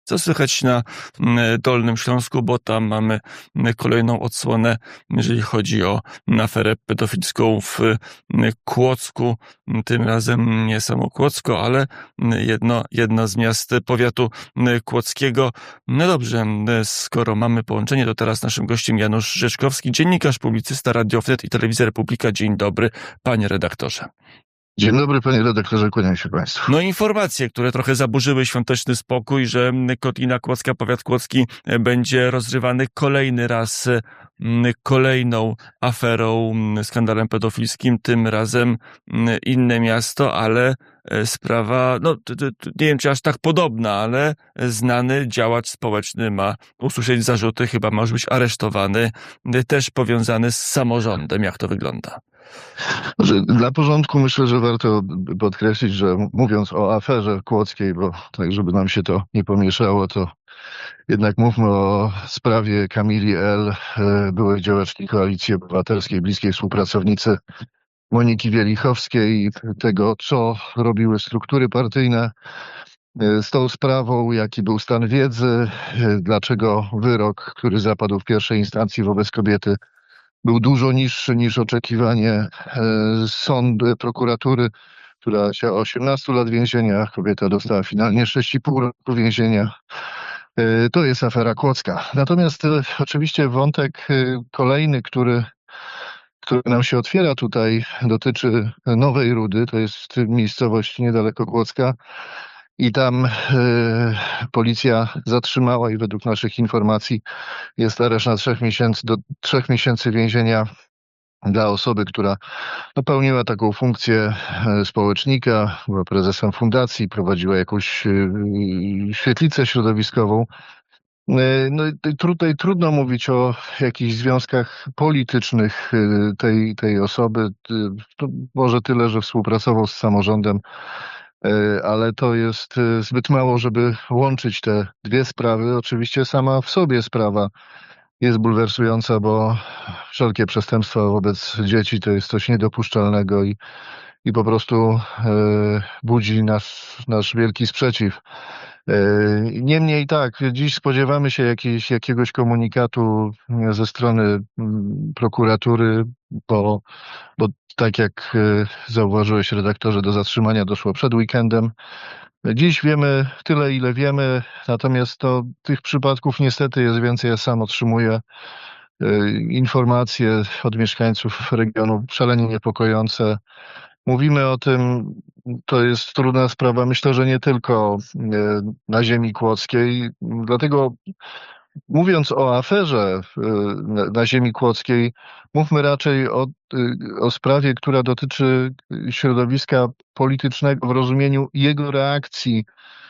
Co słychać na Dolnym Śląsku, bo tam mamy kolejną odsłonę, jeżeli chodzi o aferę pedofilską w Kłodzku. Tym razem nie samo Kłodzko, ale jedno z miast powiatu kłodzkiego. No dobrze, skoro mamy połączenie, to teraz naszym gościem Janusz Rzeczkowski, dziennikarz, publicysta, Radio Wnet i Telewizja Republika. Dzień dobry, panie redaktorze. Dzień dobry, panie redaktorze, kłaniam się państwu. No informacje, które trochę zaburzyły świąteczny spokój, że Kotlina Kłodzka, powiat kłodzki będzie rozrywany kolejny raz kolejną aferą, skandalem pedofilskim, tym razem inne miasto, ale sprawa, no nie wiem czy aż tak podobna, ale znany działacz społeczny ma usłyszeć zarzuty, chyba ma już być aresztowany, też powiązany z samorządem. Jak to wygląda? Dla porządku myślę, że warto podkreślić, że mówiąc o aferze kłodzkiej, bo tak żeby nam się to nie pomieszało, to jednak mówmy o sprawie Kamili L., byłej działaczki Koalicji Obywatelskiej, bliskiej współpracownicy Moniki Wielichowskiej i tego, co robiły struktury partyjne z tą sprawą, jaki był stan wiedzy, dlaczego wyrok, który zapadł w pierwszej instancji wobec kobiety, był dużo niższy niż oczekiwanie prokuratury, która chciała 18 lat więzienia, kobieta dostała finalnie 6,5 roku więzienia. To jest afera kłodzka. Natomiast oczywiście wątek kolejny, który nam się otwiera tutaj, dotyczy Nowej Rudy, to jest miejscowość niedaleko Kłodzka. I tam policja zatrzymała i według naszych informacji jest areszt na 3 miesięcy więzienia dla osoby, która pełniła taką funkcję społecznika, była prezesem fundacji, prowadziła jakąś świetlicę środowiskową. No i tutaj trudno mówić o jakichś związkach politycznych tej osoby. To może tyle, że współpracował z samorządem, ale to jest zbyt mało, żeby łączyć te dwie sprawy. Oczywiście sama w sobie sprawa jest bulwersująca, bo wszelkie przestępstwa wobec dzieci to jest coś niedopuszczalnego i po prostu budzi nasz wielki sprzeciw. Niemniej tak, dziś spodziewamy się jakiegoś komunikatu ze strony prokuratury, bo tak jak zauważyłeś, redaktorze, do zatrzymania doszło przed weekendem. Dziś wiemy tyle, ile wiemy, natomiast tych przypadków niestety jest więcej. Ja sam otrzymuję informacje od mieszkańców regionu szalenie niepokojące. Mówimy o tym, to jest trudna sprawa, myślę, że nie tylko na ziemi kłodzkiej, dlatego mówiąc o aferze na ziemi kłodzkiej, mówmy raczej o sprawie, która dotyczy środowiska politycznego w rozumieniu jego reakcji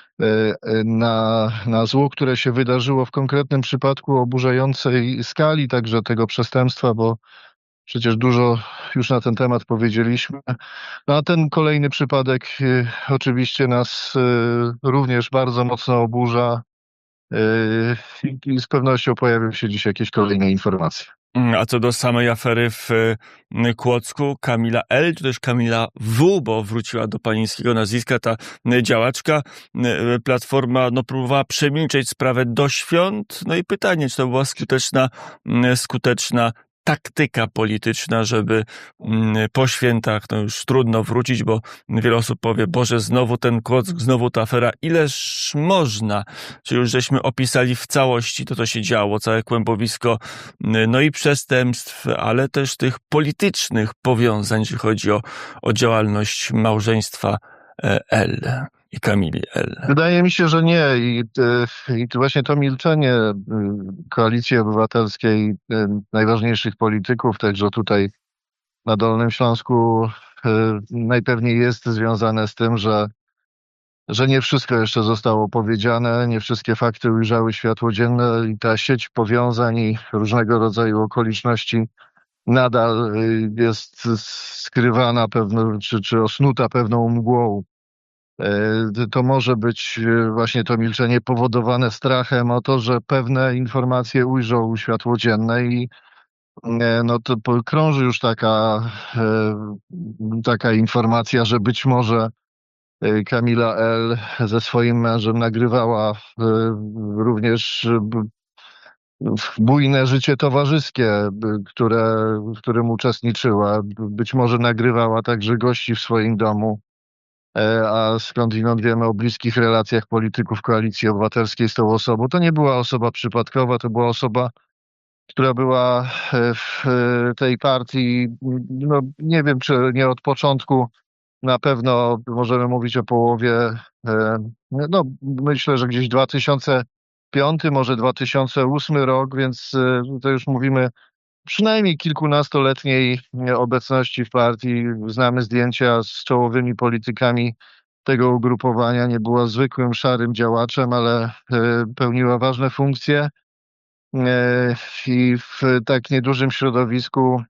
na zło, które się wydarzyło w konkretnym przypadku oburzającej skali także tego przestępstwa, bo przecież dużo już na ten temat powiedzieliśmy. No a ten kolejny przypadek oczywiście nas również bardzo mocno oburza i z pewnością pojawią się dziś jakieś kolejne informacje. A co do samej afery w Kłodzku, Kamila L., czy też Kamila W., bo wróciła do panieńskiego nazwiska ta działaczka, Platforma próbowała przemilczeć sprawę do świąt. No i pytanie, czy to była skuteczna taktyka polityczna, żeby po świętach już trudno wrócić, bo wiele osób powie, Boże, znowu ten Kłodzk, znowu ta afera, ileż można? Czy już żeśmy opisali w całości to, co się działo, całe kłębowisko, no i przestępstw, ale też tych politycznych powiązań, jeśli chodzi o działalność małżeństwa L. i Kamili L. Wydaje mi się, że nie. I właśnie to milczenie Koalicji Obywatelskiej, najważniejszych polityków, także tutaj na Dolnym Śląsku, najpewniej jest związane z tym, że nie wszystko jeszcze zostało powiedziane, nie wszystkie fakty ujrzały światło dzienne i ta sieć powiązań i różnego rodzaju okoliczności nadal jest skrywana czy osnuta pewną mgłą. To może być właśnie to milczenie powodowane strachem o to, że pewne informacje ujrzą światło dzienne i to krąży już taka informacja, że być może Kamila L. ze swoim mężem nagrywała również bujne życie towarzyskie, w którym uczestniczyła. Być może nagrywała także gości w swoim domu, a skądinąd wiemy o bliskich relacjach polityków Koalicji Obywatelskiej z tą osobą. To nie była osoba przypadkowa, to była osoba, która była w tej partii, no nie wiem czy nie od początku, na pewno możemy mówić o połowie, no myślę, że gdzieś 2005, może 2008 rok, więc to już mówimy przynajmniej kilkunastoletniej obecności w partii. Znamy zdjęcia z czołowymi politykami tego ugrupowania. Nie była zwykłym szarym działaczem, ale pełniła ważne funkcje. I w tak niedużym środowisku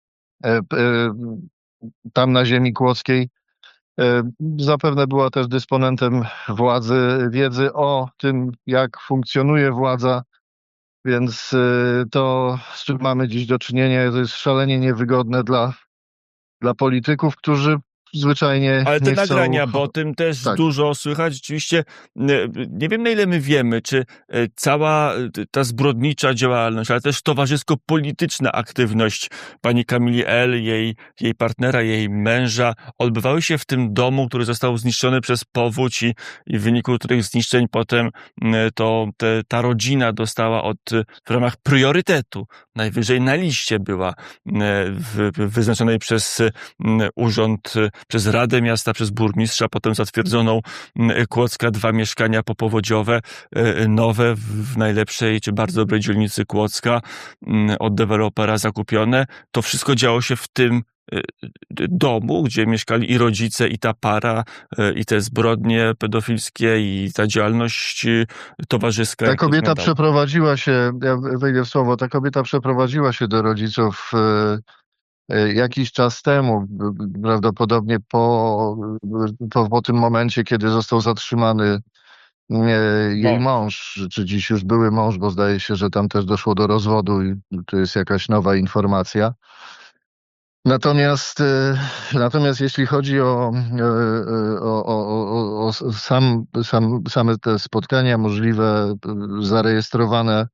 tam na ziemi kłodzkiej zapewne była też dysponentem władzy, wiedzy o tym, jak funkcjonuje władza, więc to, z czym mamy dziś do czynienia, to jest szalenie niewygodne dla polityków, którzy zwyczajnie Ale te nie chcą. nagrania, bo o tym też Tak. dużo słychać. Rzeczywiście nie wiem, na ile my wiemy, czy cała ta zbrodnicza działalność, ale też towarzysko-polityczna aktywność pani Kamili L., jej partnera, jej męża, odbywały się w tym domu, który został zniszczony przez powódź i w wyniku których zniszczeń potem ta rodzina dostała w ramach priorytetu, najwyżej na liście była wyznaczonej przez urząd, przez Radę Miasta, przez burmistrza, potem zatwierdzoną Kłodzka 2 mieszkania popowodziowe, nowe w najlepszej czy bardzo dobrej dzielnicy Kłodzka, od dewelopera zakupione. To wszystko działo się w tym domu, gdzie mieszkali i rodzice, i ta para, i te zbrodnie pedofilskie, i ta działalność towarzyska. Ta kobieta przeprowadziła się, ja wejdę w słowo, ta kobieta przeprowadziła się do rodziców jakiś czas temu, prawdopodobnie po tym momencie, kiedy został zatrzymany jej mąż, czy dziś już były mąż, bo zdaje się, że tam też doszło do rozwodu i to jest jakaś nowa informacja. Natomiast jeśli chodzi o same te spotkania możliwe, zarejestrowane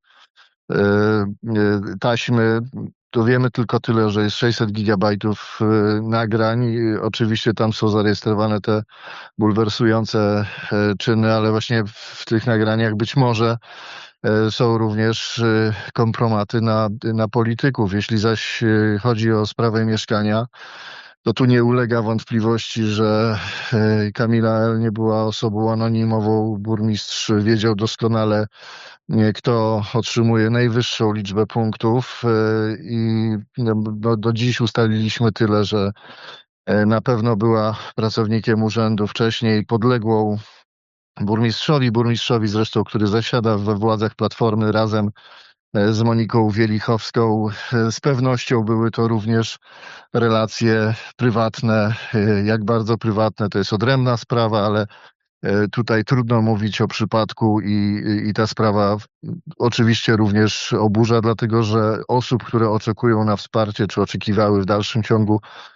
taśmy, to wiemy tylko tyle, że jest 600 gigabajtów nagrań. Oczywiście tam są zarejestrowane te bulwersujące czyny, ale właśnie w tych nagraniach być może są również kompromaty na polityków. Jeśli zaś chodzi o sprawę mieszkania, to tu nie ulega wątpliwości, że Kamila L. nie była osobą anonimową. Burmistrz wiedział doskonale, kto otrzymuje najwyższą liczbę punktów i do dziś ustaliliśmy tyle, że na pewno była pracownikiem urzędu wcześniej podległą burmistrzowi zresztą, który zasiada we władzach Platformy razem z Moniką Wielichowską. Z pewnością były to również relacje prywatne. Jak bardzo prywatne, to jest odrębna sprawa, ale tutaj trudno mówić o przypadku i ta sprawa oczywiście również oburza, dlatego że osób, które oczekują na wsparcie, czy oczekiwały w dalszym ciągu,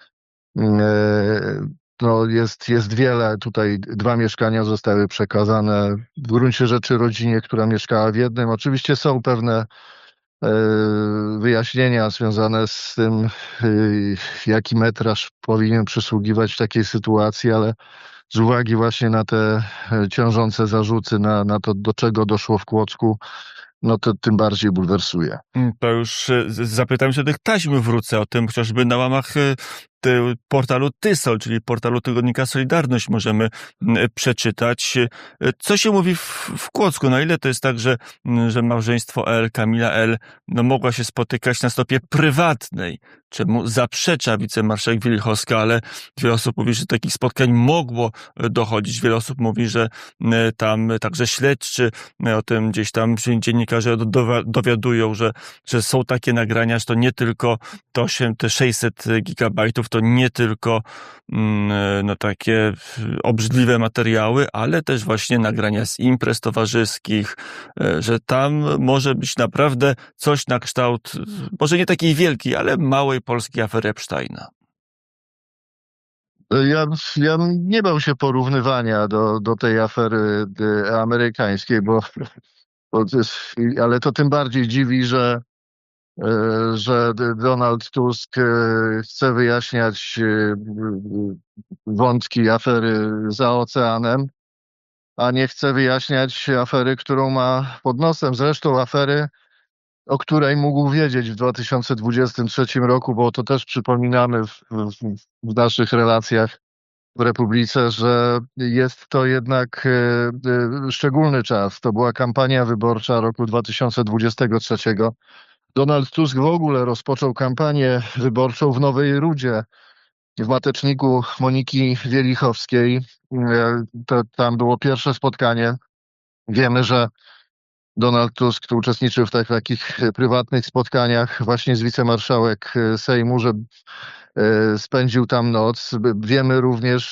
no jest wiele. Tutaj 2 mieszkania zostały przekazane w gruncie rzeczy rodzinie, która mieszkała w jednym. Oczywiście są pewne wyjaśnienia związane z tym, jaki metraż powinien przysługiwać w takiej sytuacji, ale z uwagi właśnie na te ciążące zarzuty, na to, do czego doszło w Kłodzku, no to tym bardziej bulwersuje. To już zapytam się o tych taśm, wrócę o tym chociażby na łamach portalu Tysol, czyli portalu tygodnika Solidarność możemy przeczytać. Co się mówi w Kłodzku? Na ile to jest tak, że małżeństwo L., Kamila L., no mogła się spotykać na stopie prywatnej, czemu zaprzecza wicemarszałek Wielichowska, ale wiele osób mówi, że takich spotkań mogło dochodzić. Wiele osób mówi, że tam także śledczy o tym gdzieś tam dziennikarze dowiadują, że są takie nagrania, że to nie tylko te 600 gigabajtów, to nie tylko no takie obrzydliwe materiały, ale też właśnie nagrania z imprez towarzyskich, że tam może być naprawdę coś na kształt, może nie takiej wielkiej, ale małej polskiej afery Epsteina. Ja nie bał się porównywania do tej afery amerykańskiej, ale to tym bardziej dziwi, że Donald Tusk chce wyjaśniać wątki afery za oceanem, a nie chce wyjaśniać afery, którą ma pod nosem. Zresztą afery, o której mógł wiedzieć w 2023 roku, bo to też przypominamy w naszych relacjach w Republice, że jest to jednak szczególny czas. To była kampania wyborcza roku 2023. Donald Tusk w ogóle rozpoczął kampanię wyborczą w Nowej Rudzie, w mateczniku Moniki Wielichowskiej. Tam było pierwsze spotkanie. Wiemy, że Donald Tusk uczestniczył w takich prywatnych spotkaniach właśnie z wicemarszałek Sejmu, że spędził tam noc. Wiemy również,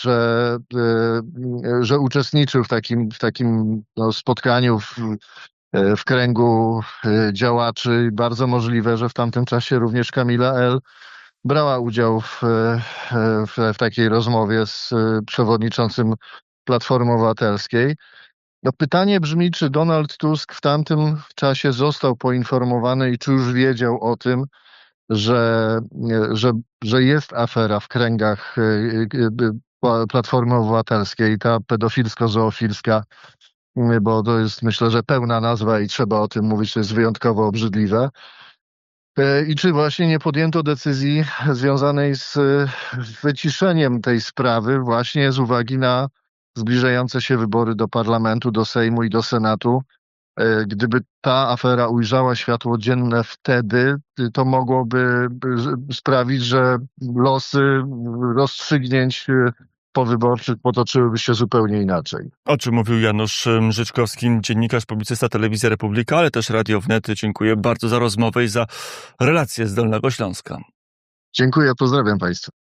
że uczestniczył w takim spotkaniu w kręgu działaczy. Bardzo możliwe, że w tamtym czasie również Kamila L. brała udział w takiej rozmowie z przewodniczącym Platformy Obywatelskiej. No pytanie brzmi, czy Donald Tusk w tamtym czasie został poinformowany i czy już wiedział o tym, że jest afera w kręgach Platformy Obywatelskiej, ta pedofilsko-zoofilska, bo to jest, myślę, że pełna nazwa i trzeba o tym mówić, to jest wyjątkowo obrzydliwe. I czy właśnie nie podjęto decyzji związanej z wyciszeniem tej sprawy właśnie z uwagi na zbliżające się wybory do parlamentu, do Sejmu i do Senatu? Gdyby ta afera ujrzała światło dzienne wtedy, to mogłoby sprawić, że losy rozstrzygnięć powyborczych potoczyłyby się zupełnie inaczej. O czym mówił Janusz Mrzyczkowski, dziennikarz, publicysta Telewizja Republika, ale też Radio Wnet. Dziękuję bardzo za rozmowę i za relację z Dolnego Śląska. Dziękuję, pozdrawiam Państwa.